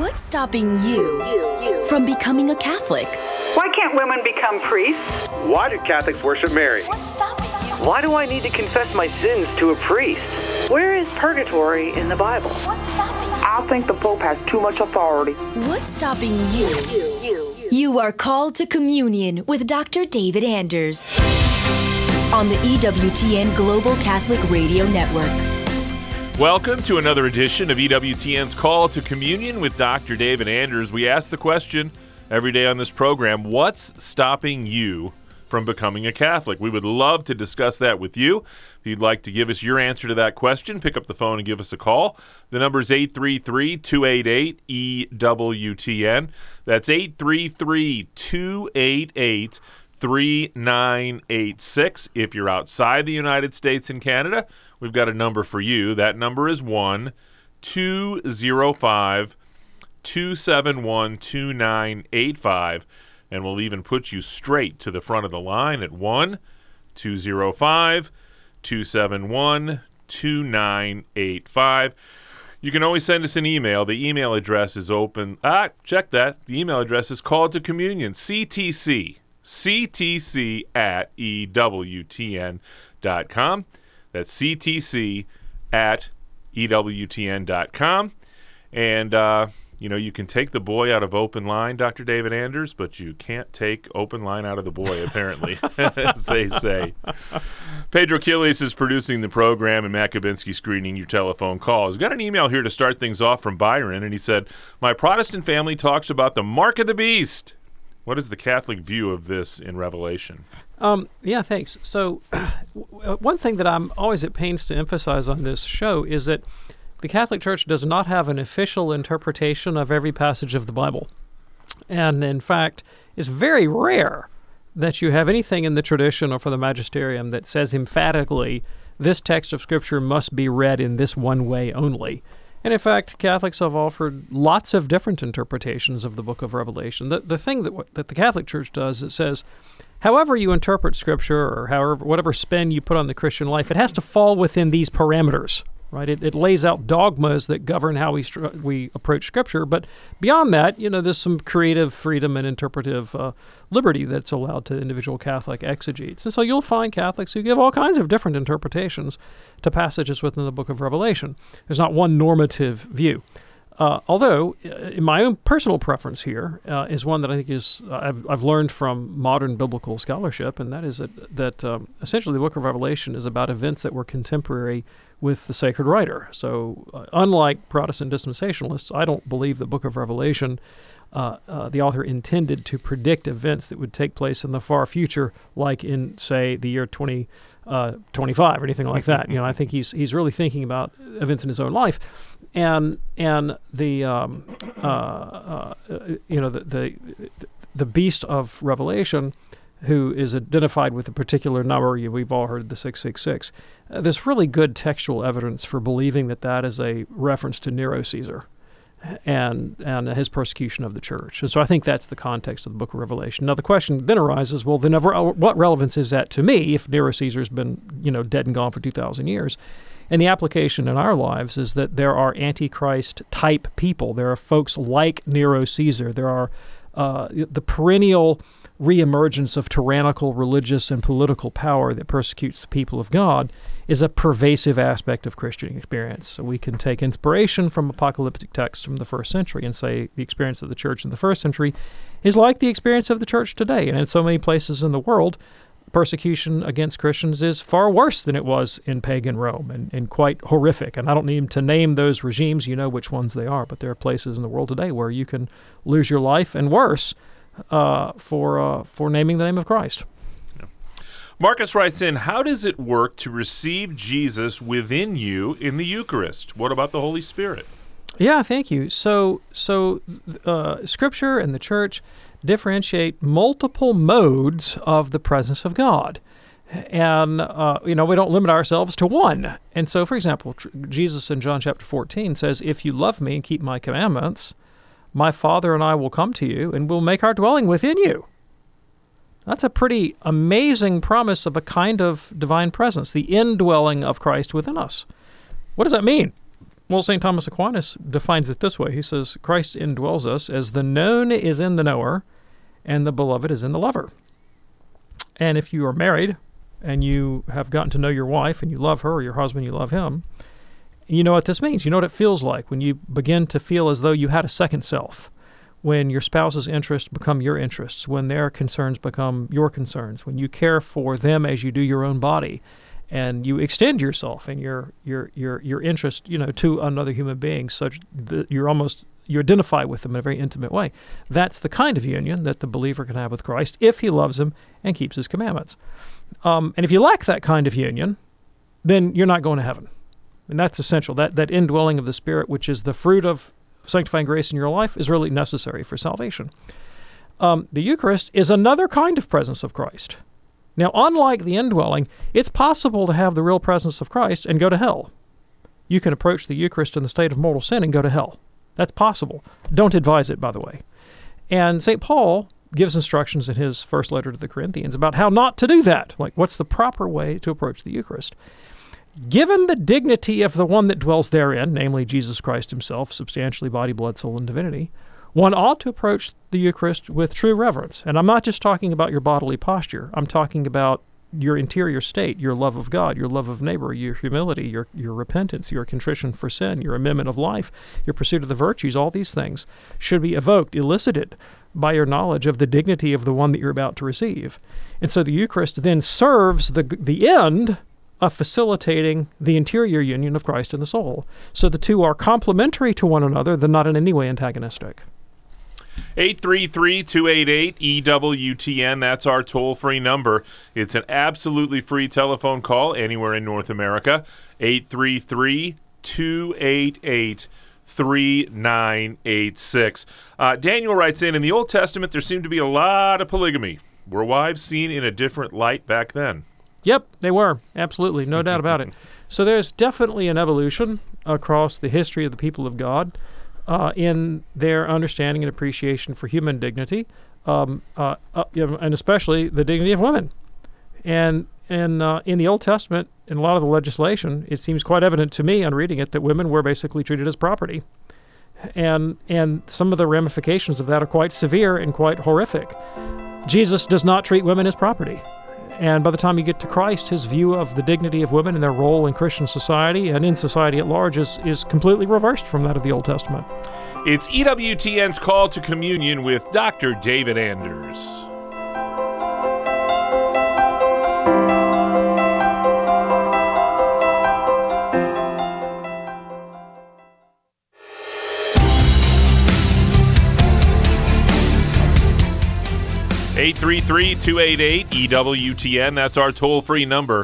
What's stopping you from becoming a Catholic? Why can't women become priests? Why do Catholics worship Mary? What's stopping you? Why do I need to confess my sins to a priest? Where is purgatory in the Bible? What's stopping you? I think the Pope has too much authority. What's stopping you? You are called to communion with Dr. David Anders on the EWTN Global Catholic Radio Network. Welcome to another edition of EWTN's Call to Communion with Dr. David Anders. We ask the question every day on this program, what's stopping you from becoming a Catholic? We would love to discuss that with you. If you'd like to give us your answer to that question, pick up the phone and give us a call. The number is 833-288-EWTN. That's 833-288-3986. If you're outside the United States and Canada, we've got a number for you. That number is 1-205-271-2985. And we'll even put you straight to the front of the line at 1-205-271-2985. You can always send us an email. The email address is open. Check that. The email address is Call to Communion, ctc@ewtn.com. That's ctc@ewtn.com. And, you can take the boy out of open line, Dr. David Anders, but you can't take open line out of the boy, apparently, as they say. Pedro Quiles is producing the program, and Matt Kabinski screening your telephone calls. We've got an email here to start things off from Byron, and he said, my Protestant family talks about the mark of the beast. What is the Catholic view of this in Revelation? Yeah, thanks. So one thing that I'm always at pains to emphasize on this show is that the Catholic Church does not have an official interpretation of every passage of the Bible. And in fact, it's very rare that you have anything in the tradition or for the magisterium that says emphatically, this text of Scripture must be read in this one way only. And in fact, Catholics have offered lots of different interpretations of the book of Revelation. The thing that the Catholic Church does, it says, however you interpret Scripture or whatever spin you put on the Christian life, it has to fall within these parameters. Right, it lays out dogmas that govern how we approach Scripture, but beyond that, there's some creative freedom and interpretive liberty that's allowed to individual Catholic exegetes. And so you'll find Catholics who give all kinds of different interpretations to passages within the book of Revelation. There's not one normative view. Although, in my own personal preference here is one that I think I've learned from modern biblical scholarship, and that is that essentially the book of Revelation is about events that were contemporary with the sacred writer. So unlike Protestant dispensationalists, I don't believe the book of Revelation, the author intended to predict events that would take place in the far future, like in, say, the year 2025 or anything like that. I think he's really thinking about events in his own life. And the beast of Revelation, who is identified with a particular number, we've all heard the 666. There's really good textual evidence for believing that is a reference to Nero Caesar and his persecution of the church. And so I think that's the context of the book of Revelation. Now the question then arises, well, then what relevance is that to me if Nero Caesar's been dead and gone for 2,000 years? And the application in our lives is that there are Antichrist-type people. There are folks like Nero Caesar. There are the perennial reemergence of tyrannical religious and political power that persecutes the people of God is a pervasive aspect of Christian experience. So we can take inspiration from apocalyptic texts from the first century and say the experience of the church in the first century is like the experience of the church today. And in so many places in the world, persecution against Christians is far worse than it was in pagan Rome and quite horrific. And I don't need to name those regimes. You know which ones they are. But there are places in the world today where you can lose your life and worse for naming the name of Christ. Yeah. Marcus writes in, how does it work to receive Jesus within you in the Eucharist? What about the Holy Spirit? Yeah, thank you. So Scripture and the Church differentiate multiple modes of the presence of God. And, we don't limit ourselves to one. And so, for example, Jesus in John chapter 14 says, if you love me and keep my commandments, my Father and I will come to you and we'll make our dwelling within you. That's a pretty amazing promise of a kind of divine presence, the indwelling of Christ within us. What does that mean? Well, St. Thomas Aquinas defines it this way. He says, Christ indwells us as the known is in the knower and the beloved is in the lover. And if you are married and you have gotten to know your wife and you love her, or your husband, you love him, you know what this means. You know what it feels like when you begin to feel as though you had a second self, when your spouse's interests become your interests, when their concerns become your concerns, when you care for them as you do your own body, and you extend yourself and your interest, to another human being, such that you identify with them in a very intimate way. That's the kind of union that the believer can have with Christ if he loves him and keeps his commandments. And if you lack that kind of union, then you're not going to heaven. And that's essential. That indwelling of the Spirit, which is the fruit of sanctifying grace in your life, is really necessary for salvation. The Eucharist is another kind of presence of Christ. Now, unlike the indwelling, it's possible to have the real presence of Christ and go to hell. You can approach the Eucharist in the state of mortal sin and go to hell. That's possible. Don't advise it, by the way. And St. Paul gives instructions in his first letter to the Corinthians about how not to do that. Like, what's the proper way to approach the Eucharist? Given the dignity of the one that dwells therein, namely Jesus Christ himself, substantially body, blood, soul, and divinity, one ought to approach the Eucharist with true reverence. And I'm not just talking about your bodily posture. I'm talking about your interior state, your love of God, your love of neighbor, your humility, your repentance, your contrition for sin, your amendment of life, your pursuit of the virtues. All these things should be evoked, elicited by your knowledge of the dignity of the one that you're about to receive. And so the Eucharist then serves the end of facilitating the interior union of Christ and the soul. So the two are complementary to one another, they're not in any way antagonistic. 833-288-EWTN, that's our toll-free number. It's an absolutely free telephone call anywhere in North America. 833-288-3986. Daniel writes in the Old Testament, there seemed to be a lot of polygamy. Were wives seen in a different light back then? Yep, they were. Absolutely. No doubt about it. So there's definitely an evolution across the history of the people of God in their understanding and appreciation for human dignity, and especially the dignity of women. And in the Old Testament, in a lot of the legislation, it seems quite evident to me on reading it that women were basically treated as property. And some of the ramifications of that are quite severe and quite horrific. Jesus does not treat women as property. And by the time you get to Christ, his view of the dignity of women and their role in Christian society and in society at large is completely reversed from that of the Old Testament. It's EWTN's Call to Communion with Dr. David Anders. Eight 833-288-EWTN. That's our toll-free number,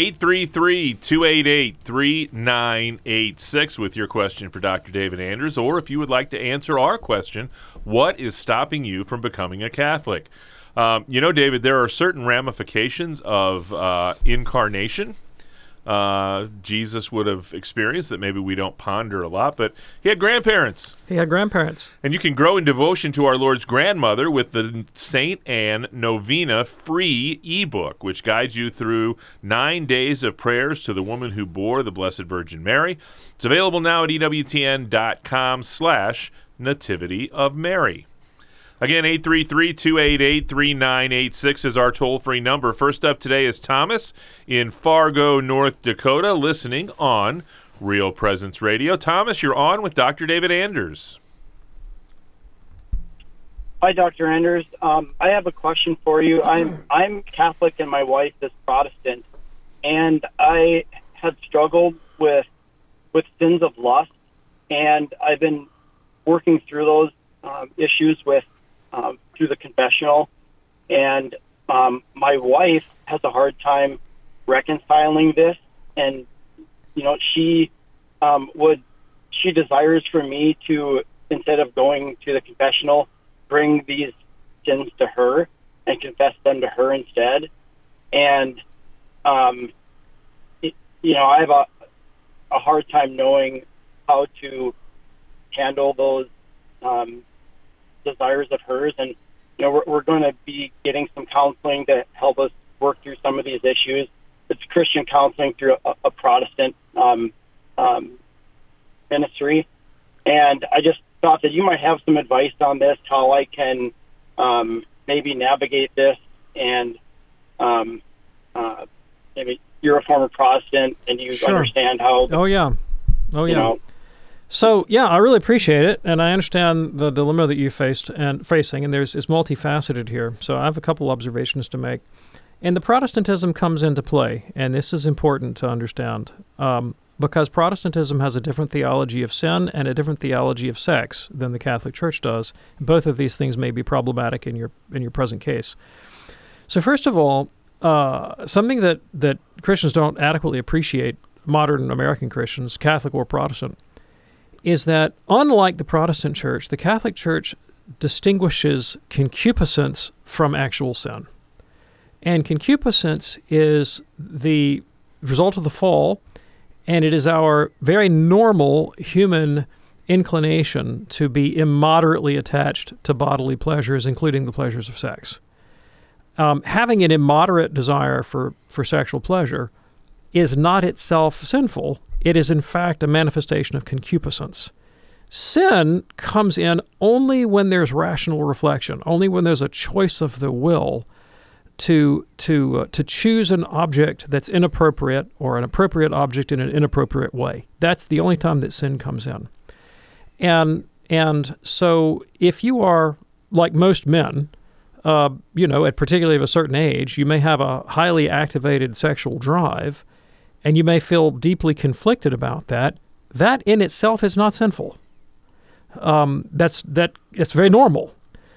833-288-3986, with your question for Dr. David Anders. Or if you would like to answer our question, what is stopping you from becoming a Catholic? David, there are certain ramifications of incarnation Jesus would have experienced that maybe we don't ponder a lot, but he had grandparents. And you can grow in devotion to our Lord's grandmother with the St. Anne Novena free ebook, which guides you through 9 days of prayers to the woman who bore the Blessed Virgin Mary. It's available now at EWTN.com/Nativity of Mary. Again, 833-288-3986 is our toll-free number. First up today is Thomas in Fargo, North Dakota, listening on Real Presence Radio. Thomas, you're on with Dr. David Anders. Hi, Dr. Anders. I have a question for you. I'm Catholic and my wife is Protestant, and I have struggled with sins of lust, and I've been working through those issues through the confessional, and my wife has a hard time reconciling this, and she desires for me to, instead of going to the confessional, bring these sins to her and confess them to her instead. And I have a hard time knowing how to handle those desires of hers, and we're going to be getting some counseling to help us work through some of these issues. It's Christian counseling through a Protestant ministry, and I just thought that you might have some advice on this, how I can maybe navigate this, and maybe you're a former Protestant and you understand how. Oh yeah. You know, So yeah, I really appreciate it, and I understand the dilemma that you facing, and it's multifaceted here. So I have a couple observations to make, and the Protestantism comes into play, and this is important to understand because Protestantism has a different theology of sin and a different theology of sex than the Catholic Church does. Both of these things may be problematic in your present case. So first of all, something that Christians don't adequately appreciate, modern American Christians, Catholic or Protestant, is that unlike the Protestant Church, the Catholic Church distinguishes concupiscence from actual sin. And concupiscence is the result of the fall, and it is our very normal human inclination to be immoderately attached to bodily pleasures, including the pleasures of sex. Having an immoderate desire for sexual pleasure is not itself sinful. It is, in fact, a manifestation of concupiscence. Sin comes in only when there's rational reflection, only when there's a choice of the will to choose an object that's inappropriate or an appropriate object in an inappropriate way. That's the only time that sin comes in. And so if you are, like most men, at particularly of a certain age, you may have a highly activated sexual drive, and you may feel deeply conflicted about that. That in itself is not sinful. It's very normal.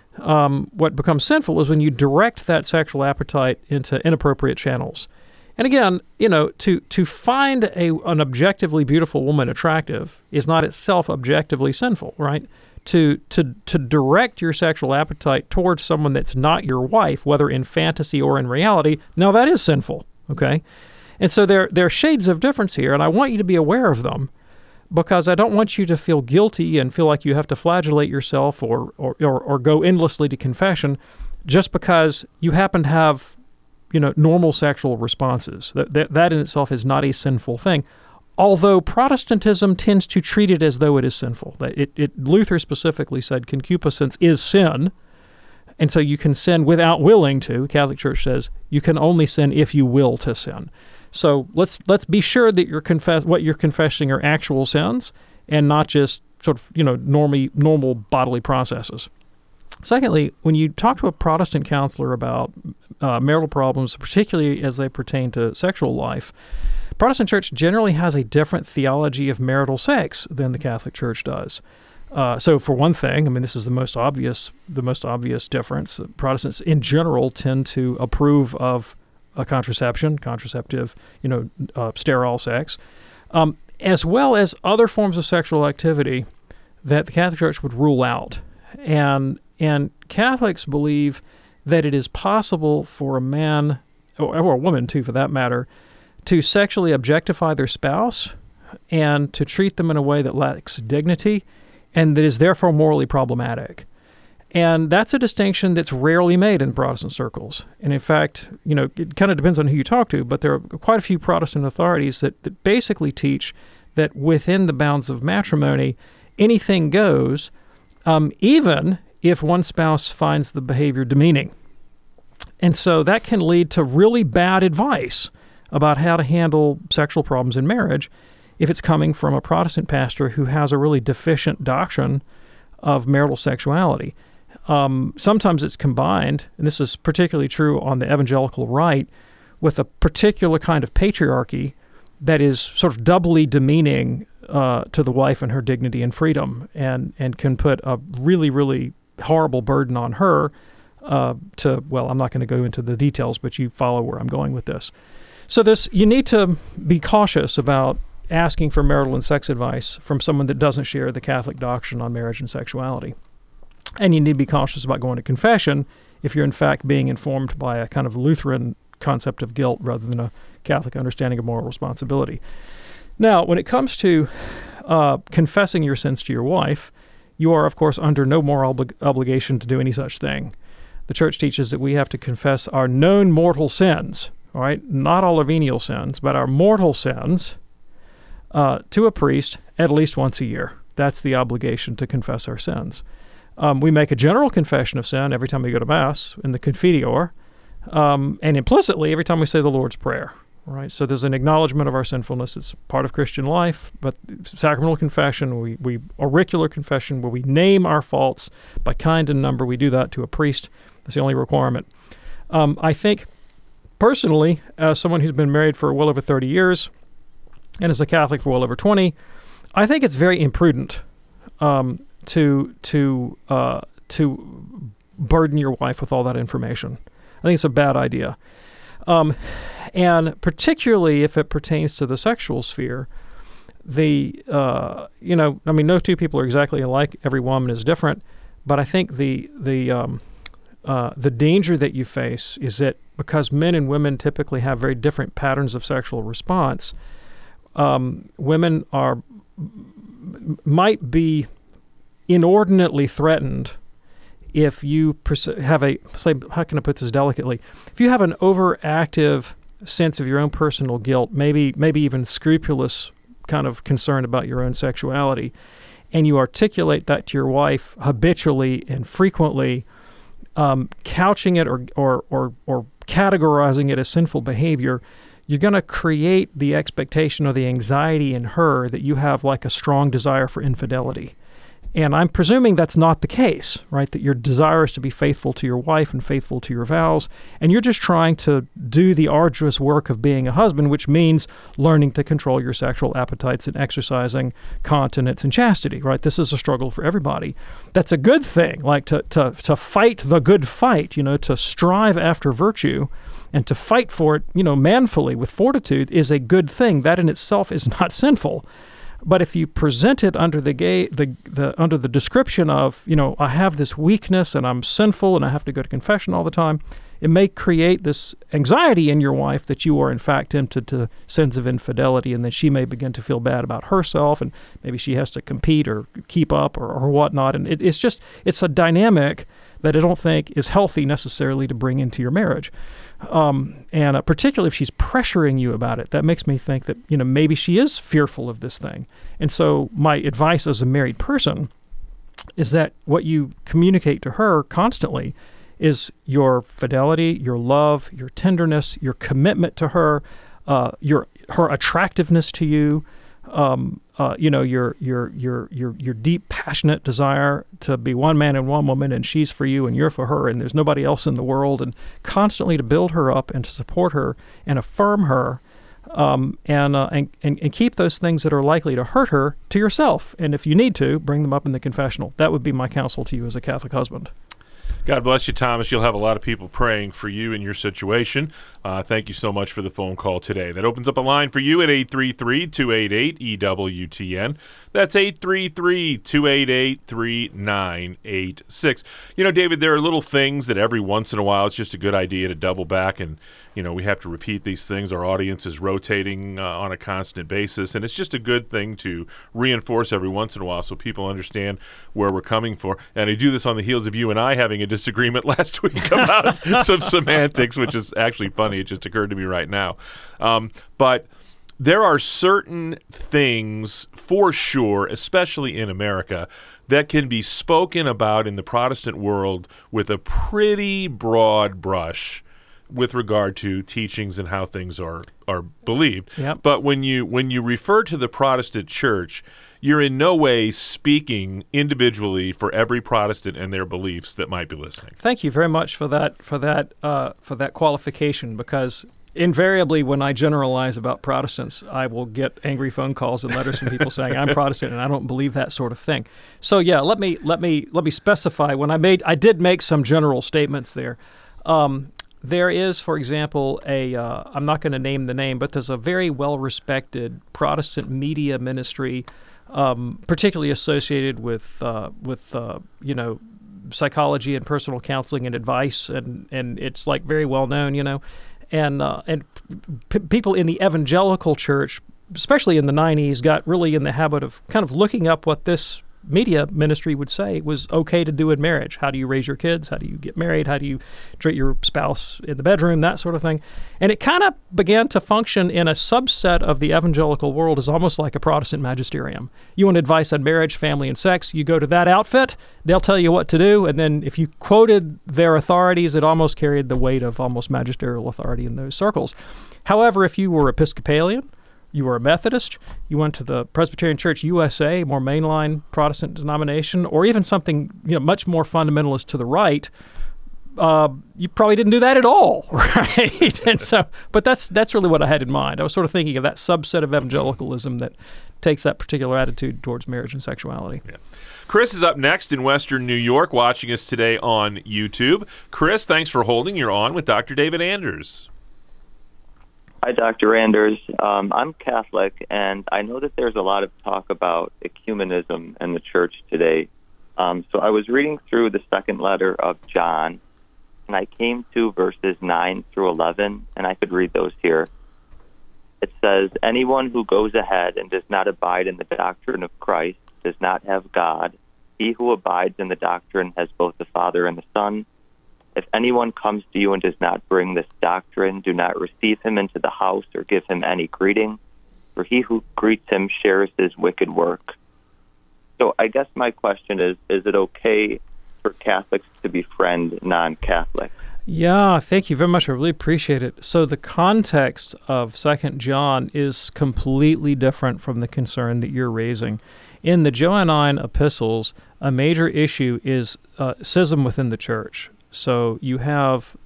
What becomes sinful is when you direct that sexual appetite into inappropriate channels. And again, to find an objectively beautiful woman attractive is not itself objectively sinful, right? To direct your sexual appetite towards someone that's not your wife, whether in fantasy or in reality, now that is sinful, okay? And so there are shades of difference here, and I want you to be aware of them, because I don't want you to feel guilty and feel like you have to flagellate yourself or go endlessly to confession just because you happen to have, normal sexual responses. That in itself is not a sinful thing. Although Protestantism tends to treat it as though it is sinful. Luther specifically said concupiscence is sin, and so you can sin without willing to. Catholic Church says you can only sin if you will to sin. So let's be sure that what you're confessing are actual sins and not just sort of normal bodily processes. Secondly, when you talk to a Protestant counselor about marital problems, particularly as they pertain to sexual life, Protestant Church generally has a different theology of marital sex than the Catholic Church does. So for one thing, this is the most obvious difference. Protestants in general tend to approve of contraceptive, sterile sex, as well as other forms of sexual activity that the Catholic Church would rule out. And Catholics believe that it is possible for a man, or a woman too for that matter, to sexually objectify their spouse and to treat them in a way that lacks dignity and that is therefore morally problematic. And that's a distinction that's rarely made in Protestant circles. And in fact, it kind of depends on who you talk to, but there are quite a few Protestant authorities that basically teach that within the bounds of matrimony, anything goes, even if one spouse finds the behavior demeaning. And so that can lead to really bad advice about how to handle sexual problems in marriage if it's coming from a Protestant pastor who has a really deficient doctrine of marital sexuality. Sometimes it's combined, and this is particularly true on the evangelical right, with a particular kind of patriarchy that is sort of doubly demeaning to the wife and her dignity and freedom, and can put a really, really horrible burden on her I'm not going to go into the details, but you follow where I'm going with this. So you need to be cautious about asking for marital and sex advice from someone that doesn't share the Catholic doctrine on marriage and sexuality. And you need to be cautious about going to confession if you're in fact being informed by a kind of Lutheran concept of guilt rather than a Catholic understanding of moral responsibility. Now, when it comes to confessing your sins to your wife, you are, of course, under no moral obligation to do any such thing. The Church teaches that we have to confess our known mortal sins, all right? Not all our venial sins, but our mortal sins to a priest at least once a year. That's the obligation to confess our sins. We make a general confession of sin every time we go to Mass in the Confiteor, and implicitly every time we say the Lord's Prayer. Right, so there's an acknowledgement of our sinfulness. It's part of Christian life, but sacramental confession, we auricular confession, where we name our faults by kind and number, we do that to a priest. That's the only requirement. I think, personally, as someone who's been married for well over 30 years and as a Catholic for well over 20, I think it's very imprudent to burden your wife with all that information. I think it's a bad idea. And particularly if it pertains to the sexual sphere, no two people are exactly alike. Every woman is different, but I think the danger that you face is that because men and women typically have very different patterns of sexual response, women might be inordinately threatened if you have how can I put this delicately? If you have an overactive sense of your own personal guilt, maybe even scrupulous kind of concern about your own sexuality, and you articulate that to your wife habitually and frequently, couching it or categorizing it as sinful behavior, you're going to create the expectation or the anxiety in her that you have like a strong desire for infidelity. And I'm presuming that's not the case, right? That your desire is to be faithful to your wife and faithful to your vows, and you're just trying to do the arduous work of being a husband, which means learning to control your sexual appetites and exercising continence and chastity, right? This is a struggle for everybody. That's a good thing, like to fight the good fight, to strive after virtue and to fight for it, manfully with fortitude is a good thing. That in itself is not sinful. But if you present it under under the description of, I have this weakness and I'm sinful and I have to go to confession all the time, it may create this anxiety in your wife that you are in fact tempted to sins of infidelity, and that she may begin to feel bad about herself, and maybe she has to compete or keep up or whatnot. And it's a dynamic that I don't think is healthy necessarily to bring into your marriage. And particularly if she's pressuring you about it, that makes me think that, maybe she is fearful of this thing. And so my advice as a married person is that what you communicate to her constantly is your fidelity, your love, your tenderness, your commitment to her, her attractiveness to you, your deep, passionate desire to be one man and one woman, and she's for you and you're for her, and there's nobody else in the world, and constantly to build her up and to support her and affirm her, and keep those things that are likely to hurt her to yourself. And if you need to, bring them up in the confessional. That would be my counsel to you as a Catholic husband. God bless you, Thomas. You'll have a lot of people praying for you in your situation. Thank you so much for the phone call today. That opens up a line for you at 833-288-EWTN. That's 833-288-3986. David, there are little things that every once in a while it's just a good idea to double back, and we have to repeat these things. Our audience is rotating on a constant basis, and it's just a good thing to reinforce every once in a while so people understand where we're coming from. And I do this on the heels of you and I having a disagreement last week about some semantics, which is actually funny. It just occurred to me right now. But there are certain things, for sure, especially in America, that can be spoken about in the Protestant world with a pretty broad brush with regard to teachings and how things are believed. Yep. But when you refer to the Protestant Church, you're in no way speaking individually for every Protestant and their beliefs that might be listening. Thank you very much for that qualification, because invariably when I generalize about Protestants, I will get angry phone calls and letters from people saying I'm Protestant and I don't believe that sort of thing. So yeah, let me specify. When I did make some general statements there. There is, for example, I'm not going to name the name, but there's a very well-respected Protestant media ministry, particularly associated with psychology and personal counseling and advice, and it's like very well known, and people in the evangelical church, especially in the 90s, got really in the habit of kind of looking up what this media ministry would say was okay to do in marriage. How do you raise your kids? How do you get married? How do you treat your spouse in the bedroom? That sort of thing. And it kind of began to function in a subset of the evangelical world as almost like a Protestant magisterium. You want advice on marriage, family, and sex, you go to that outfit, they'll tell you what to do, and then if you quoted their authorities, it almost carried the weight of almost magisterial authority in those circles. However, if you were Episcopalian, you were a Methodist, you went to the Presbyterian Church USA, more mainline Protestant denomination, or even something much more fundamentalist to the right, you probably didn't do that at all, right? And so, but that's really what I had in mind. I was sort of thinking of that subset of evangelicalism that takes that particular attitude towards marriage and sexuality. Yeah. Chris is up next in Western New York, watching us today on YouTube. Chris, thanks for holding. You're on with Dr. David Anders. Hi, Dr. Anders. I'm Catholic, and I know that there's a lot of talk about ecumenism in the church today. So I was reading through the second letter of John, and I came to verses 9 through 11, and I could read those here. It says, "Anyone who goes ahead and does not abide in the doctrine of Christ does not have God. He who abides in the doctrine has both the Father and the Son. If anyone comes to you and does not bring this doctrine, do not receive him into the house or give him any greeting, for he who greets him shares his wicked work." So I guess my question is it okay for Catholics to befriend non-Catholics? Yeah, thank you very much. I really appreciate it. So the context of 2 John is completely different from the concern that you're raising. In the Johannine epistles, a major issue is schism within the church. So you have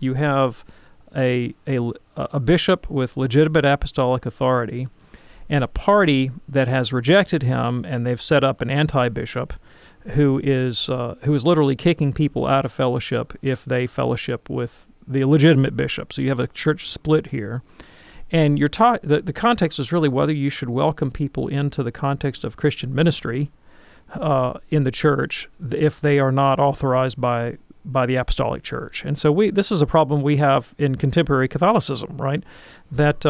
a bishop with legitimate apostolic authority and a party that has rejected him, and they've set up an anti-bishop who is literally kicking people out of fellowship if they fellowship with the legitimate bishop. So you have a church split here. And the context is really whether you should welcome people into the context of Christian ministry in the church if they are not authorized by the Apostolic Church. And so this is a problem we have in contemporary Catholicism, right? That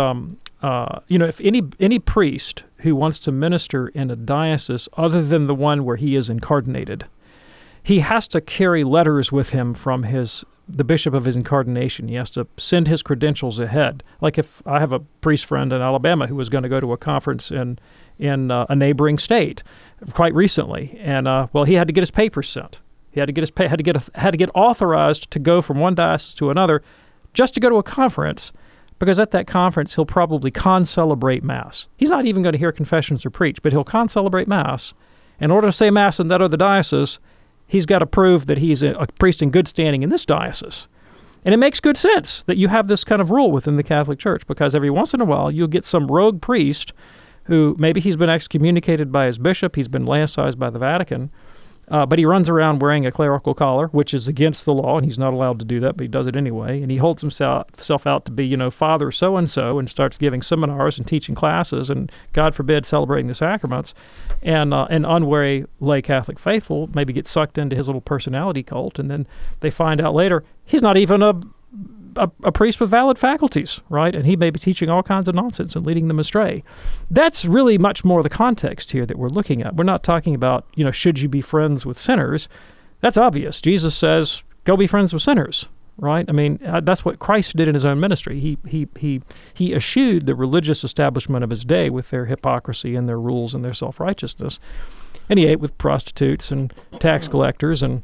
if any priest who wants to minister in a diocese other than the one where he is incardinated, he has to carry letters with him from the bishop of his incardination. He has to send his credentials ahead. Like if I have a priest friend in Alabama who was going to go to a conference in a neighboring state quite recently, and he had to get his papers sent. He had to get authorized to go from one diocese to another, just to go to a conference, because at that conference he'll probably concelebrate Mass. He's not even going to hear confessions or preach, but he'll concelebrate Mass. In order to say Mass in that other diocese, he's got to prove that he's a priest in good standing in this diocese. And it makes good sense that you have this kind of rule within the Catholic Church, because every once in a while you'll get some rogue priest who maybe he's been excommunicated by his bishop, he's been laicized by the Vatican, but he runs around wearing a clerical collar, which is against the law, and he's not allowed to do that, but he does it anyway. And he holds himself out to be, Father so-and-so, and starts giving seminars and teaching classes, and God forbid, celebrating the sacraments. And an unwary lay Catholic faithful maybe get sucked into his little personality cult, and then they find out later he's not even a priest with valid faculties, right? And he may be teaching all kinds of nonsense and leading them astray. That's really much more the context here that we're looking at. We're not talking about, should you be friends with sinners? That's obvious. Jesus says, go be friends with sinners, right? I mean, that's what Christ did in his own ministry. He eschewed the religious establishment of his day with their hypocrisy and their rules and their self-righteousness. And he ate with prostitutes and tax collectors and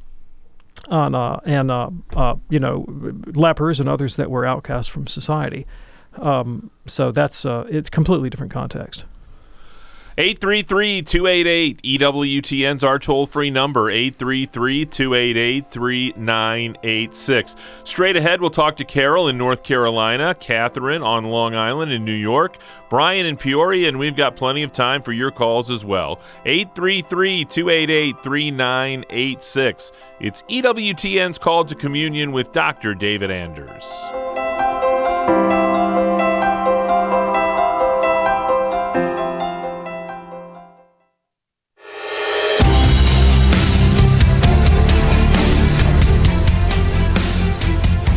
lepers and others that were outcast from society. So that's it's completely different context. 833-288 EWTN's our toll-free number, 833-288-3986. Straight ahead, we'll talk to Carol in North Carolina, Catherine on Long Island in New York, Brian in Peoria, and we've got plenty of time for your calls as well. 833-288-3986. It's EWTN's Call to Communion with Dr. David Anders.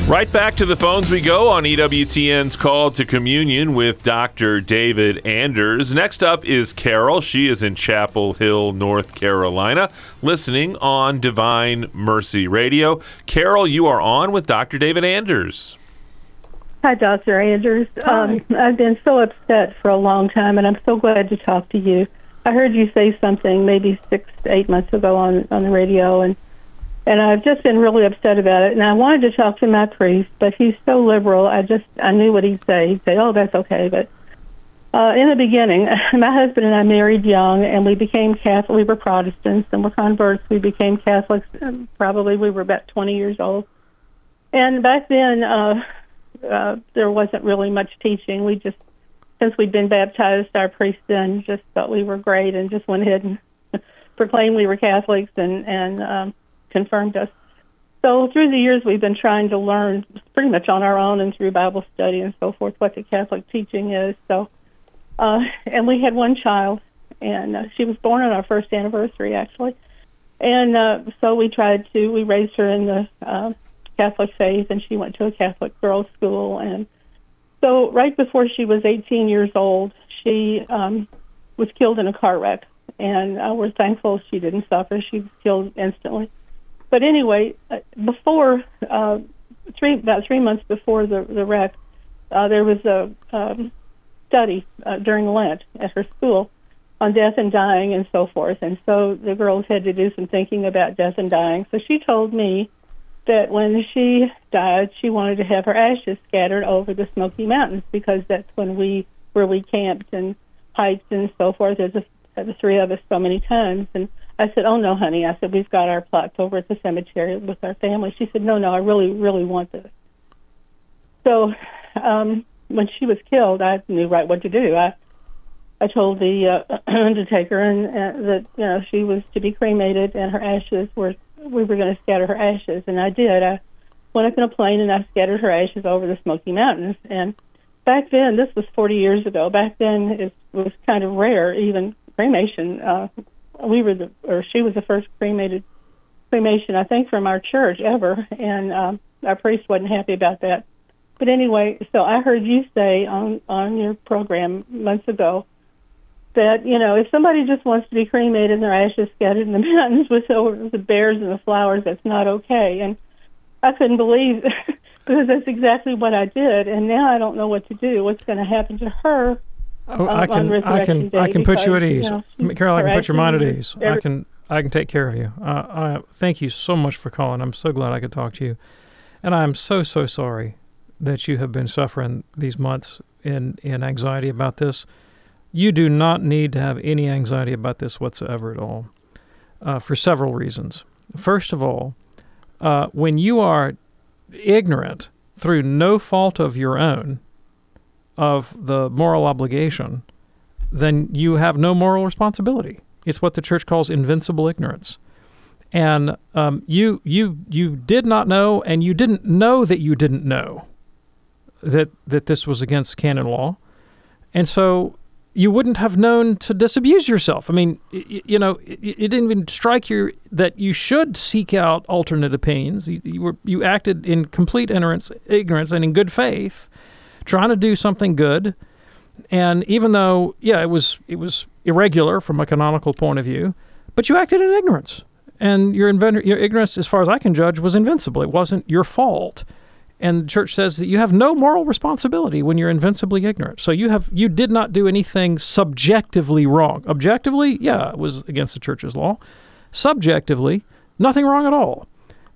Right back to the phones we go on EWTN's Call to Communion with Dr. David Anders. Next up is Carol. She is in Chapel Hill, North Carolina, listening on Divine Mercy Radio. Carol, you are on with Dr. David Anders. Hi, Dr. Anders. I've been so upset for a long time, and I'm so glad to talk to you. I heard you say something maybe 6 to 8 months ago on the radio, and I've just been really upset about it. And I wanted to talk to my priest, but he's so liberal. I knew what he'd say. He'd say, "Oh, that's okay." But in the beginning, my husband and I married young, and we became Catholic. We were Protestants, and we're converts. We became Catholics. Probably we were about 20 years old. And back then, there wasn't really much teaching. We just, since we'd been baptized, our priest then just thought we were great and just went ahead and proclaimed we were Catholics and confirmed us. So through the years, we've been trying to learn pretty much on our own and through Bible study and so forth what the Catholic teaching is. So, and we had one child, and she was born on our first anniversary, actually. And so we raised her in the Catholic faith, and she went to a Catholic girls' school. And so right before she was 18 years old, she was killed in a car wreck. And we're thankful she didn't suffer. She was killed instantly. But anyway, before about 3 months before the wreck, there was a study during Lent at her school on death and dying and so forth. And so the girls had to do some thinking about death and dying. So she told me that when she died, she wanted to have her ashes scattered over the Smoky Mountains because that's where we camped and hiked and so forth. There's the three of us so many times. And I said, "Oh, no, honey." I said, "We've got our plots over at the cemetery with our family." She said, no, I really, really want this. So when she was killed, I knew right what to do. I told the undertaker that she was to be cremated and her ashes we were going to scatter her ashes. And I did. I went up in a plane and I scattered her ashes over the Smoky Mountains. And back then, this was 40 years ago, back then it was kind of rare, even cremation. She was the first cremation, I think, from our church ever, and our priest wasn't happy about that. But anyway, so I heard you say on your program months ago that, if somebody just wants to be cremated and their ashes scattered in the mountains with the bears and the flowers, that's not okay. And I couldn't believe, because that's exactly what I did, and now I don't know what to do. What's going to happen to her? I can put you at ease, Carol. I can put your mind at ease. I can take care of you. Thank you so much for calling. I'm so glad I could talk to you, and I'm so sorry that you have been suffering these months in anxiety about this. You do not need to have any anxiety about this whatsoever at all, for several reasons. First of all, when you are ignorant through no fault of your own of the moral obligation, then you have no moral responsibility. It's what the church calls invincible ignorance. And you did not know, and you didn't know that you didn't know that this was against canon law. And so you wouldn't have known to disabuse yourself. I mean, it didn't even strike you that you should seek out alternate opinions. You acted in complete ignorance and in good faith, trying to do something good. And even though, it was irregular from a canonical point of view, but you acted in ignorance. And your ignorance, as far as I can judge, was invincible. It wasn't your fault. And the church says that you have no moral responsibility when you're invincibly ignorant. So you did not do anything subjectively wrong. Objectively, it was against the church's law. Subjectively, nothing wrong at all.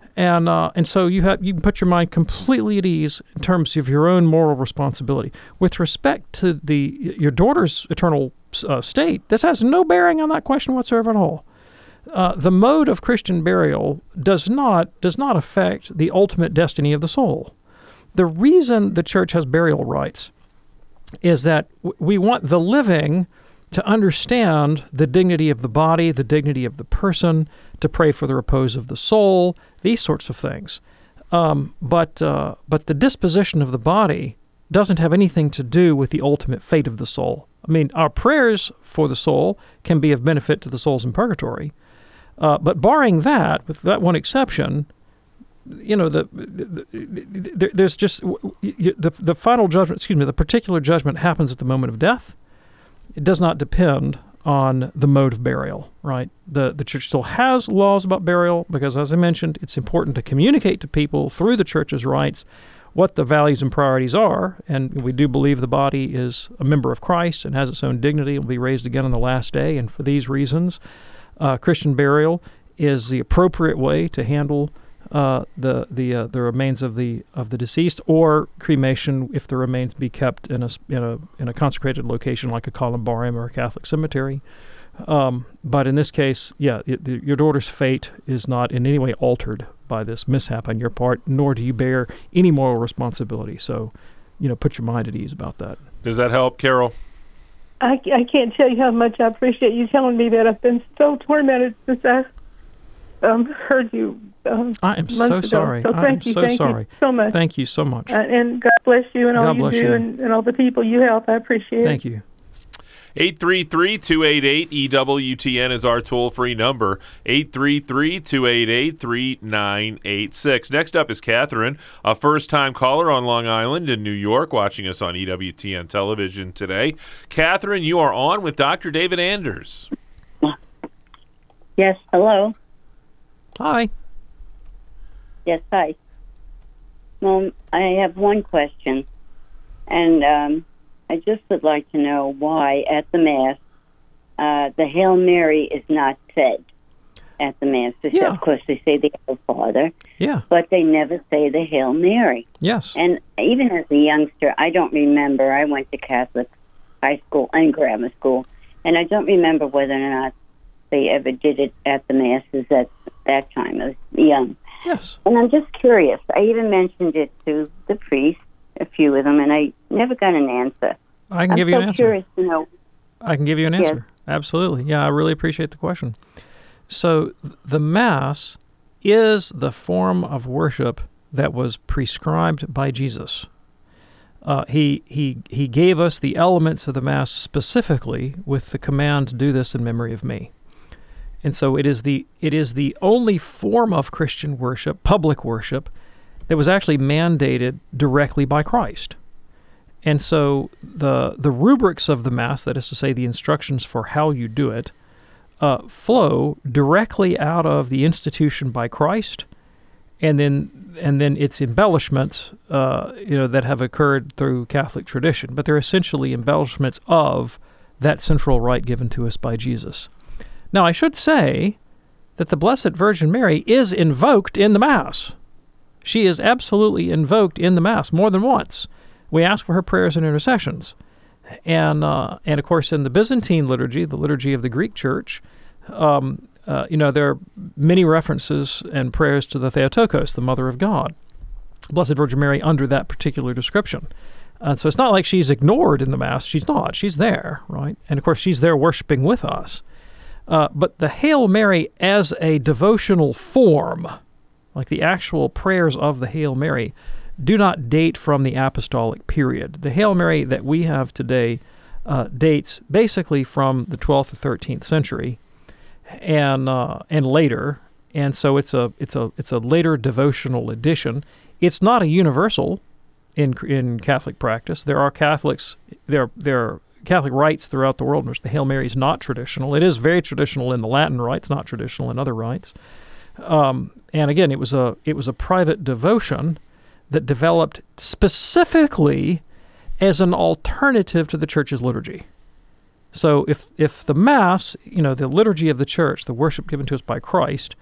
And so you can put your mind completely at ease in terms of your own moral responsibility. With respect to your daughter's eternal state, this has no bearing on that question whatsoever at all. The mode of Christian burial does not affect the ultimate destiny of the soul. The reason the church has burial rites is that we want the living to understand the dignity of the body, the dignity of the person, to pray for the repose of the soul, these sorts of things. But the disposition of the body doesn't have anything to do with the ultimate fate of the soul. I mean, our prayers for the soul can be of benefit to the souls in purgatory. But barring that, with that one exception, there's just the final judgment. Excuse me, the particular judgment happens at the moment of death. It does not depend on the mode of burial, right? The church still has laws about burial because, as I mentioned, it's important to communicate to people through the church's rites what the values and priorities are, and we do believe the body is a member of Christ and has its own dignity and will be raised again on the last day, and for these reasons, Christian burial is the appropriate way to handle the remains of the deceased, or cremation if the remains be kept in a consecrated location like a columbarium or a Catholic cemetery. But in this case, your daughter's fate is not in any way altered by this mishap on your part, nor do you bear any moral responsibility. So, put your mind at ease about that. Does that help, Carol? I can't tell you how much I appreciate you telling me that. I've been so tormented since I heard you. I am so sorry. So thank you so much. Thank you so much. And God bless you and all you do and all the people you help. I appreciate it. Thank you. 833-288-EWTN is our toll-free number, 833-288-3986. Next up is Catherine, a first-time caller on Long Island in New York, watching us on EWTN television today. Catherine, you are on with Dr. David Anders. Yes, hello. Hi. Yes, hi. Well, I have one question, and I just would like to know why at the Mass the Hail Mary is not said at the Mass. Of course, they say the Hail Father, but they never say the Hail Mary. Yes. And even as a youngster, I don't remember. I went to Catholic high school and grammar school, and I don't remember whether or not they ever did it at the Masses at that time. I was young. Yes. And I'm just curious. I even mentioned it to the priest, a few of them, and I never got an answer. I can give you an answer. I'm so curious to know. I can give you an answer. Yes. Absolutely. Yeah, I really appreciate the question. So the Mass is the form of worship that was prescribed by Jesus. He gave us the elements of the Mass specifically with the command to do this in memory of me. And so it is the only form of Christian worship, public worship, that was actually mandated directly by Christ. And so the rubrics of the Mass, that is to say the instructions for how you do it, flow directly out of the institution by Christ, and then its embellishments, that have occurred through Catholic tradition. But they're essentially embellishments of that central rite given to us by Jesus. Now, I should say that the Blessed Virgin Mary is invoked in the Mass. She is absolutely invoked in the Mass more than once. We ask for her prayers and intercessions. And of course, in the Byzantine liturgy, the liturgy of the Greek Church, there are many references and prayers to the Theotokos, the Mother of God, Blessed Virgin Mary, under that particular description. And so it's not like she's ignored in the Mass. She's not. She's there, right? And of course, she's there worshiping with us. But the Hail Mary as a devotional form, like the actual prayers of the Hail Mary, do not date from the apostolic period. The Hail Mary that we have today dates basically from the 12th or 13th century, and later. And so it's a later devotional edition. It's not a universal in Catholic practice. There are Catholics. There are Catholic rites throughout the world in which the Hail Mary is not traditional. It is very traditional in the Latin rites, not traditional in other rites. And again, it was a private devotion that developed specifically as an alternative to the Church's liturgy. So if the Mass, the liturgy of the Church, the worship given to us by Christ,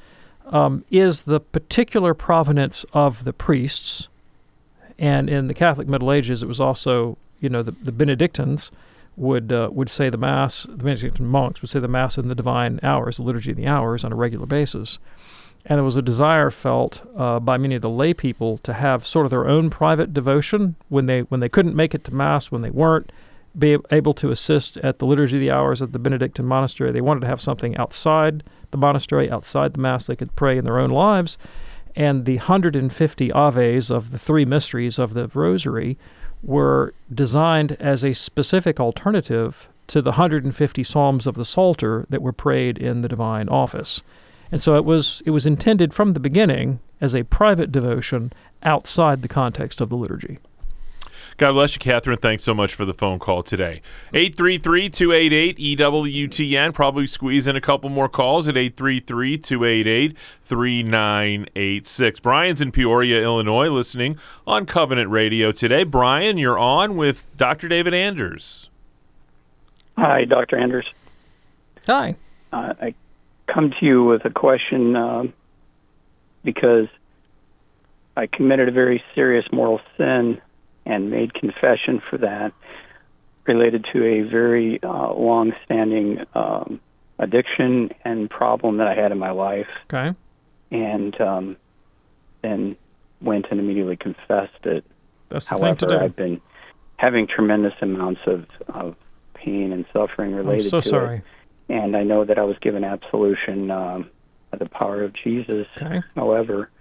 is the particular provenance of the priests, and in the Catholic Middle Ages, it was also, the Benedictines would say the Mass, the Benedictine monks would say the Mass in the Divine Hours, the Liturgy of the Hours, on a regular basis. And there was a desire felt by many of the lay people to have sort of their own private devotion when they couldn't make it to Mass, when they weren't able to assist at the Liturgy of the Hours at the Benedictine monastery. They wanted to have something outside the monastery, outside the Mass they could pray in their own lives. And the 150 Aves of the three mysteries of the Rosary were designed as a specific alternative to the 150 Psalms of the Psalter that were prayed in the Divine Office. And so it was intended from the beginning as a private devotion outside the context of the liturgy. God bless you, Catherine. Thanks so much for the phone call today. 833-288-EWTN. Probably squeeze in a couple more calls at 833-288-3986. Brian's in Peoria, Illinois, listening on Covenant Radio today. Brian, you're on with Dr. David Anders. Hi, Dr. Anders. Hi. I come to you with a question because I committed a very serious moral sin and made confession for that, related to a very long-standing addiction and problem that I had in my life. Okay. And then went and immediately confessed it. That's the However, thing to do. I've been having tremendous amounts of pain and suffering related I'm so to sorry. it. And I know that I was given absolution by the power of Jesus. Okay. However,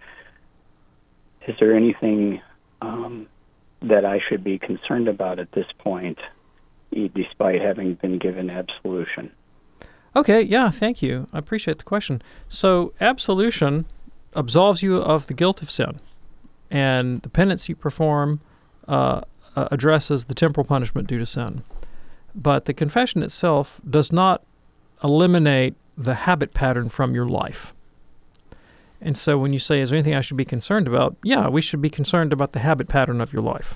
is there anything that I should be concerned about at this point, despite having been given absolution? Okay, yeah, thank you. I appreciate the question. So absolution absolves you of the guilt of sin, and the penance you perform addresses the temporal punishment due to sin. But the confession itself does not eliminate the habit pattern from your life. And so when you say, is there anything I should be concerned about? Yeah, we should be concerned about the habit pattern of your life.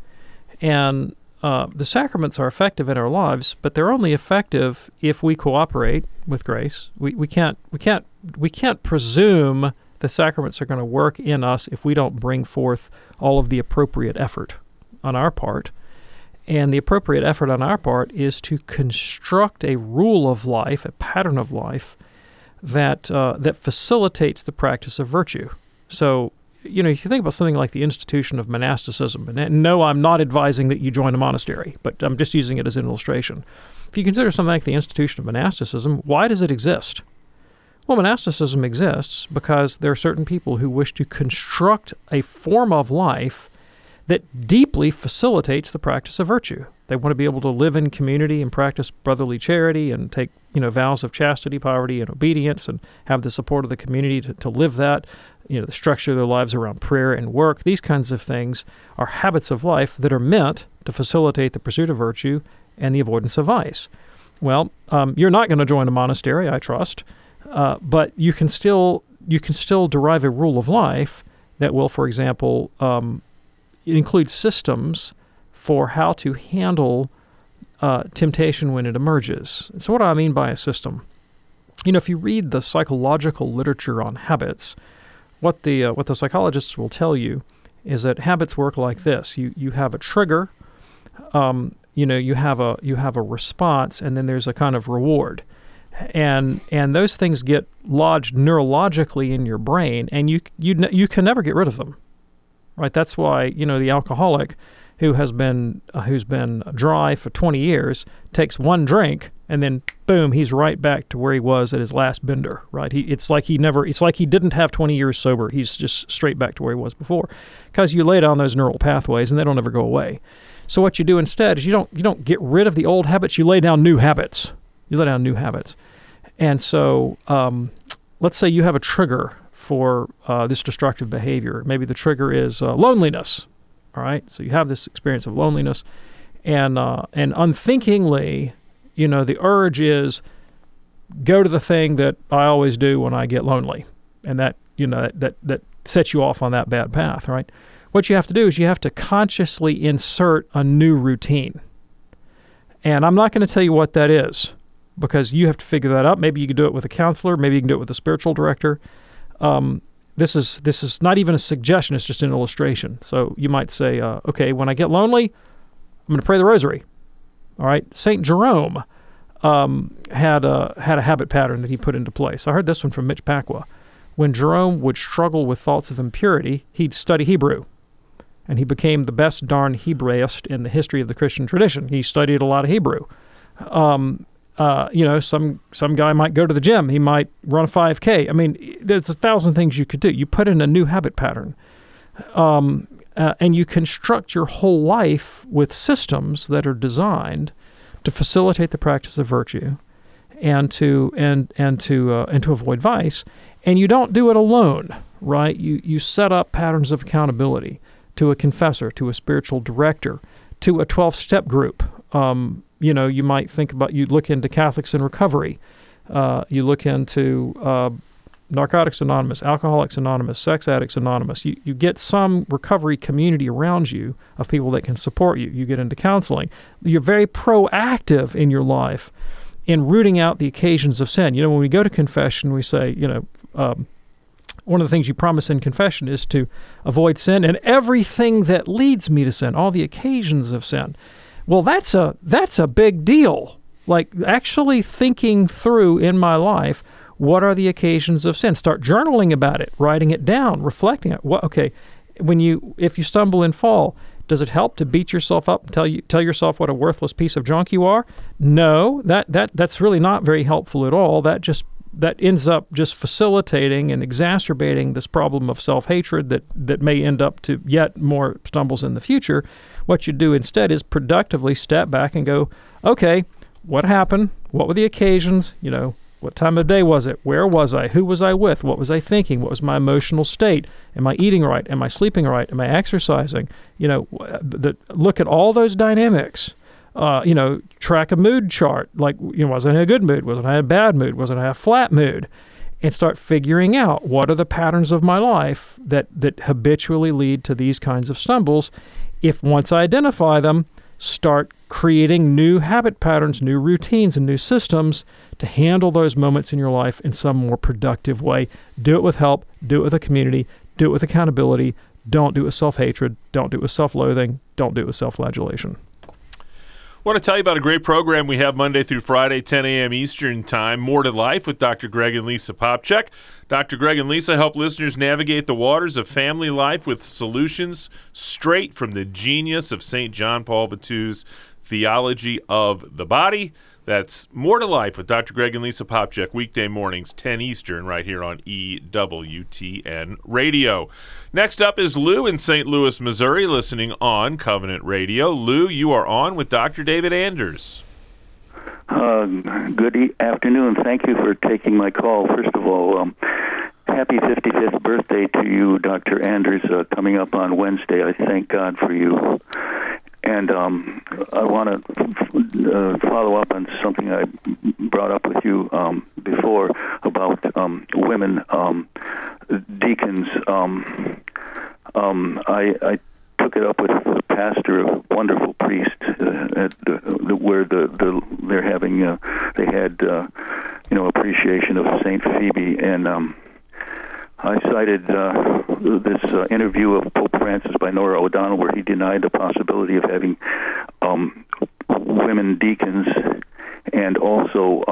And the sacraments are effective in our lives, but they're only effective if we cooperate with grace. We can't presume the sacraments are going to work in us if we don't bring forth all of the appropriate effort on our part. And the appropriate effort on our part is to construct a rule of life, a pattern of life, that facilitates the practice of virtue. So, if you think about something like the institution of monasticism, and no, I'm not advising that you join a monastery, but I'm just using it as an illustration. If you consider something like the institution of monasticism, why does it exist? Well, monasticism exists because there are certain people who wish to construct a form of life that deeply facilitates the practice of virtue. They want to be able to live in community and practice brotherly charity and take, vows of chastity, poverty, and obedience, and have the support of the community to live that, the structure of their lives around prayer and work. These kinds of things are habits of life that are meant to facilitate the pursuit of virtue and the avoidance of vice. Well, you're not going to join a monastery, I trust, but you can still derive a rule of life that will, for example, include systems for how to handle temptation when it emerges. So what do I mean by a system? If you read the psychological literature on habits, what the psychologists will tell you is that habits work like this. You have a trigger, you have a response, and then there's a kind of reward. And those things get lodged neurologically in your brain, and you can never get rid of them. Right? That's why, the alcoholic who's been dry for 20 years takes one drink and then boom, he's right back to where he was at his last bender, right? It's like he didn't have 20 years sober. He's just straight back to where he was before, because you lay down those neural pathways and they don't ever go away. So what you do instead is you don't get rid of the old habits, you lay down new habits. And so let's say you have a trigger for this destructive behavior. Maybe the trigger is loneliness. All right, so you have this experience of loneliness, and unthinkingly, the urge is go to the thing that I always do when I get lonely, and that sets you off on that bad path. Right? What you have to do is you have to consciously insert a new routine, and I'm not going to tell you what that is because you have to figure that out. Maybe you can do it with a counselor. Maybe you can do it with a spiritual director. This is not even a suggestion, it's just an illustration. So you might say, okay, when I get lonely, I'm going to pray the rosary. All right? St. Jerome had a habit pattern that he put into place. I heard this one from Mitch Pacwa. When Jerome would struggle with thoughts of impurity, he'd study Hebrew. And he became the best darn Hebraist in the history of the Christian tradition. He studied a lot of Hebrew. Some guy might go to the gym. He might run a 5K. I mean, there's 1,000 things you could do. You put in a new habit pattern, and you construct your whole life with systems that are designed to facilitate the practice of virtue, and to avoid vice. And you don't do it alone, right? You set up patterns of accountability to a confessor, to a spiritual director, to a 12-step group. You might think about, you look into Catholics in Recovery. You look into Narcotics Anonymous, Alcoholics Anonymous, Sex Addicts Anonymous. You get some recovery community around you of people that can support you. You get into counseling. You're very proactive in your life in rooting out the occasions of sin. When we go to confession, we say, one of the things you promise in confession is to avoid sin and everything that leads me to sin, all the occasions of sin. Well, that's a big deal. Like actually thinking through in my life, what are the occasions of sin? Start journaling about it, writing it down, reflecting it. If you stumble and fall, does it help to beat yourself up and tell yourself what a worthless piece of junk you are? No, that's really not very helpful at all. That ends up just facilitating and exacerbating this problem of self-hatred that may end up to yet more stumbles in the future. What you do instead is productively step back and go, okay, what happened? What were the occasions? What time of day was it? Where was I? Who was I with? What was I thinking? What was my emotional state? Am I eating right? Am I sleeping right? Am I exercising? Look at all those dynamics. Track a mood chart. Like, was I in a good mood? Was I in a bad mood? Was I in a flat mood? And start figuring out what are the patterns of my life that habitually lead to these kinds of stumbles. If once I identify them, start creating new habit patterns, new routines, and new systems to handle those moments in your life in some more productive way. Do it with help. Do it with a community. Do it with accountability. Don't do it with self-hatred. Don't do it with self-loathing. Don't do it with self-flagellation. I want to tell you about a great program we have Monday through Friday, 10 a.m. Eastern Time, More to Life with Dr. Greg and Lisa Popcak. Dr. Greg and Lisa help listeners navigate the waters of family life with solutions straight from the genius of St. John Paul II's theology of the body. That's More to Life with Dr. Greg and Lisa Popcak, weekday mornings, 10 Eastern, right here on EWTN Radio. Next up is Lou in St. Louis, Missouri, listening on Covenant Radio. Lou, you are on with Dr. David Anders. Good afternoon. Thank you for taking my call. First of all, happy 55th birthday to you, Dr. Anders, coming up on Wednesday. I thank God for you. And I want to follow up on something I brought up with you before about women deacons. I took it up with the pastor, a wonderful priest, where they're having they had appreciation of Saint Phoebe, and I cited this interview of Pope Francis by Nora O'Donnell, where he denied the possibility of having women deacons, and also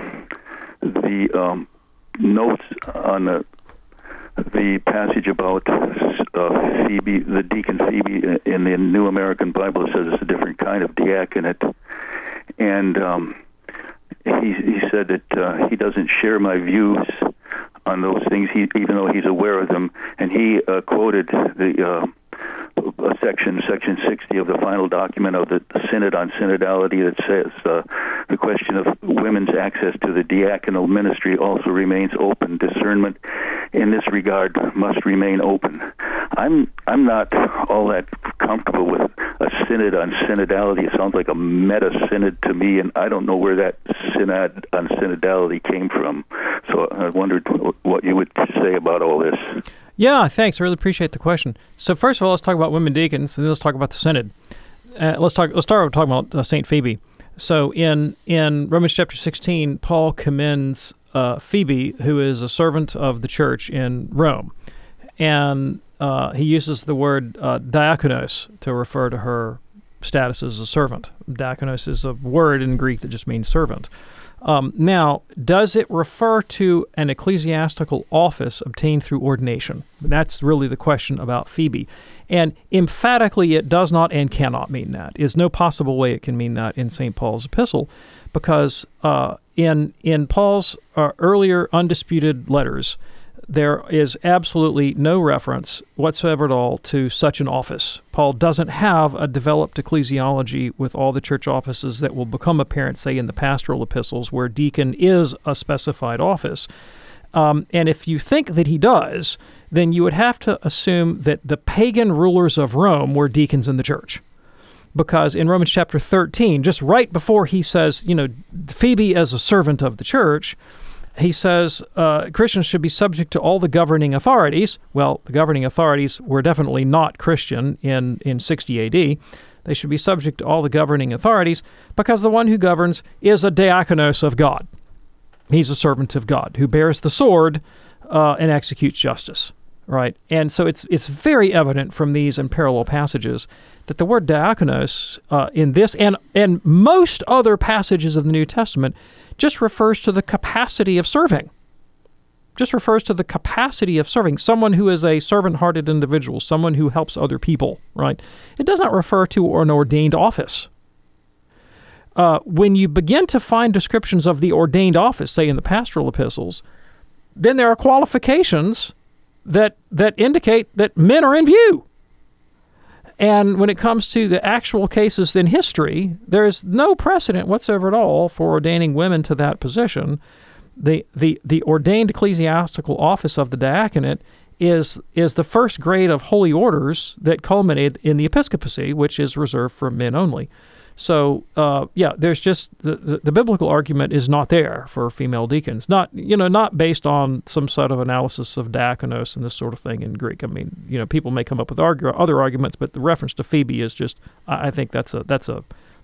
the notes on the passage about Phoebe, the deacon Phoebe, in the New American Bible. It says it's a different kind of diaconate, and he said that he doesn't share my views on those things, even though he's aware of them. And he quoted the section 60 of the final document of the Synod on Synodality that says the question of women's access to the diaconal ministry also remains open. Discernment in this regard must remain open. I'm not all that comfortable with a synod on synodality. It sounds like a meta-synod to me, and I don't know where that synod on synodality came from. So I wondered what you would say about all this. Yeah, thanks. I really appreciate the question. So first of all, let's talk about women deacons, and then let's talk about the synod. Let's start with talking about St. Phoebe. So in Romans chapter 16, Paul commends Phoebe, who is a servant of the church in Rome. And he uses the word diakonos to refer to her status as a servant. Diakonos is a word in Greek that just means servant. Now, does it refer to an ecclesiastical office obtained through ordination? That's really the question about Phoebe. And emphatically, it does not and cannot mean that. There's no possible way it can mean that in St. Paul's epistle, because in Paul's earlier undisputed letters, there is absolutely no reference whatsoever at all to such an office. Paul doesn't have a developed ecclesiology with all the church offices that will become apparent, say, in the pastoral epistles, where deacon is a specified office. And if you think that he does, then you would have to assume that the pagan rulers of Rome were deacons in the church. Because in Romans chapter 13, just right before he says, Phoebe as a servant of the church, he says Christians should be subject to all the governing authorities. Well, the governing authorities were definitely not Christian in 60 A.D. They should be subject to all the governing authorities because the one who governs is a diakonos of God. He's a servant of God who bears the sword and executes justice, right? And so it's very evident from these and parallel passages that the word diakonos in this and most other passages of the New Testament just refers to the capacity of serving. Just refers to the capacity of serving. Someone who is a servant-hearted individual, someone who helps other people, right? It does not refer to an ordained office. When you begin to find descriptions of the ordained office, say in the pastoral epistles, then there are qualifications that indicate that men are in view. And when it comes to the actual cases in history, there is no precedent whatsoever at all for ordaining women to that position. The ordained ecclesiastical office of the diaconate is the first grade of holy orders that culminated in the episcopacy, which is reserved for men only. So, there's just the biblical argument is not there for female deacons. Not based on some sort of analysis of diakonos and this sort of thing in Greek. I mean, people may come up with other arguments, but the reference to Phoebe is just, I think that's a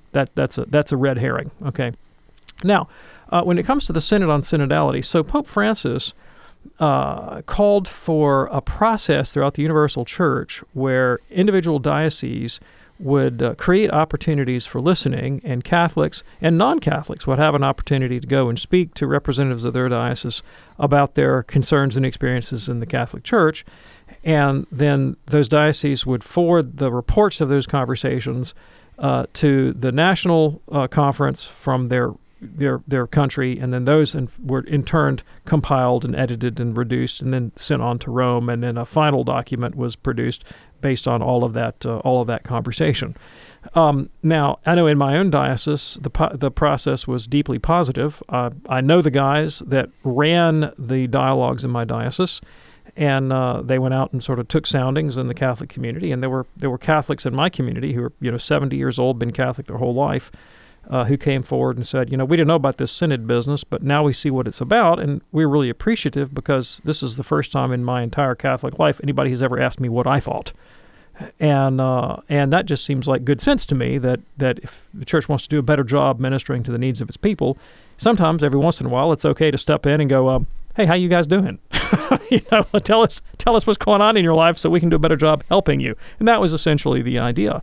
red herring. Okay. Now, when it comes to the Synod on Synodality, so Pope Francis called for a process throughout the Universal Church where individual dioceses would create opportunities for listening, and Catholics and non-Catholics would have an opportunity to go and speak to representatives of their diocese about their concerns and experiences in the Catholic Church. And then those dioceses would forward the reports of those conversations to the national conference from their country, and then those were in turn compiled and edited and reduced and then sent on to Rome, and then a final document was produced based on all of that conversation. Now, I know in my own diocese, the process was deeply positive. I know the guys that ran the dialogues in my diocese, and they went out and sort of took soundings in the Catholic community, and there were Catholics in my community who were 70 years old, been Catholic their whole life, who came forward and said, we didn't know about this synod business, but now we see what it's about, and we're really appreciative because this is the first time in my entire Catholic life anybody has ever asked me what I thought. And that just seems like good sense to me that if the church wants to do a better job ministering to the needs of its people, sometimes every once in a while it's okay to step in and go, hey, how you guys doing? Tell us what's going on in your life so we can do a better job helping you. And that was essentially the idea.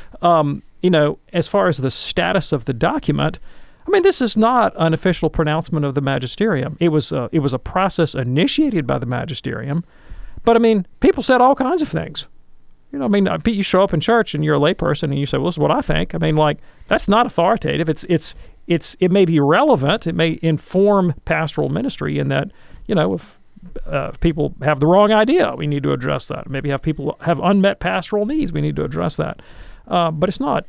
As far as the status of the document, I mean, this is not an official pronouncement of the magisterium. It was a process initiated by the magisterium, but I mean, people said all kinds of things. You show up in church and you're a layperson and you say, well, this is what I think. I mean, that's not authoritative. It may be relevant. It may inform pastoral ministry in that, if people have the wrong idea, we need to address that. Maybe people have unmet pastoral needs, we need to address that. But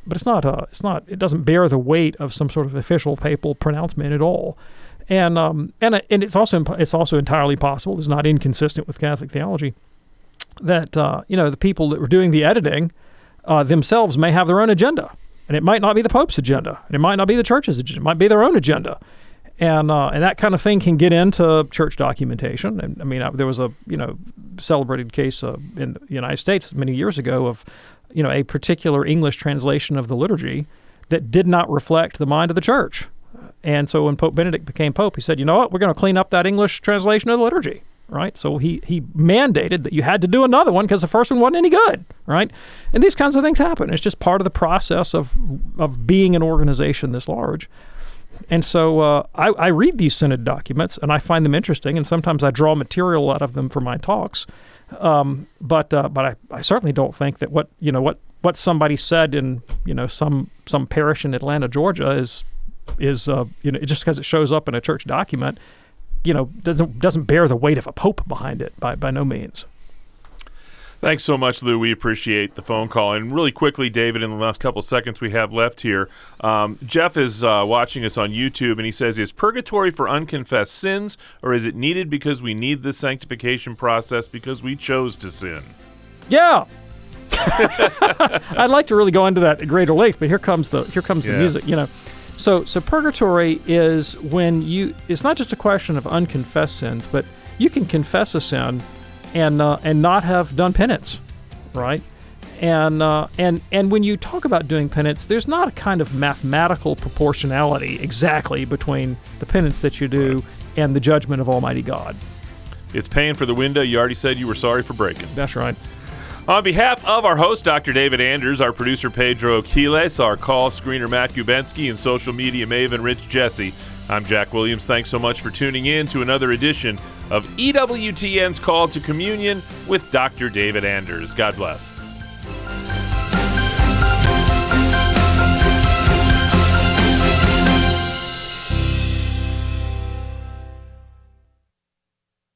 it doesn't bear the weight of some sort of official papal pronouncement at all. And it's also entirely possible, it's not inconsistent with Catholic theology, that the people that were doing the editing themselves may have their own agenda, and it might not be the Pope's agenda, and it might not be the Church's agenda, it might be their own agenda, and that kind of thing can get into church documentation. And I mean, there was a celebrated case in the United States many years ago of a particular English translation of the liturgy that did not reflect the mind of the church, and so when Pope Benedict became Pope, he said, you know what, we're going to clean up that English translation of the liturgy. Right, so he mandated that you had to do another one because the first one wasn't any good, right? And these kinds of things happen. It's just part of the process of being an organization this large. And so I read these synod documents and I find them interesting, and sometimes I draw material out of them for my talks. But I certainly don't think that what somebody said in some parish in Atlanta, Georgia is just because it shows up in a church document, doesn't bear the weight of a pope behind it by no means. Thanks so much, Lou. We appreciate the phone call. And really quickly, David, in the last couple seconds we have left here, Jeff is watching us on YouTube, and he says, is purgatory for unconfessed sins, or is it needed because we need the sanctification process because we chose to sin? Yeah. I'd like to really go into that at greater length, but here comes the music, you know. So purgatory is when it's not just a question of unconfessed sins, but you can confess a sin and not have done penance, right? And when you talk about doing penance, there's not a kind of mathematical proportionality exactly between the penance that you do and the judgment of Almighty God. It's paying for the window you already said you were sorry for breaking. That's right. On behalf of our host, Dr. David Anders, our producer, Pedro Aquiles, our call screener, Matt Gubensky, and social media maven, Rich Jesse, I'm Jack Williams. Thanks so much for tuning in to another edition of EWTN's Call to Communion with Dr. David Anders. God bless.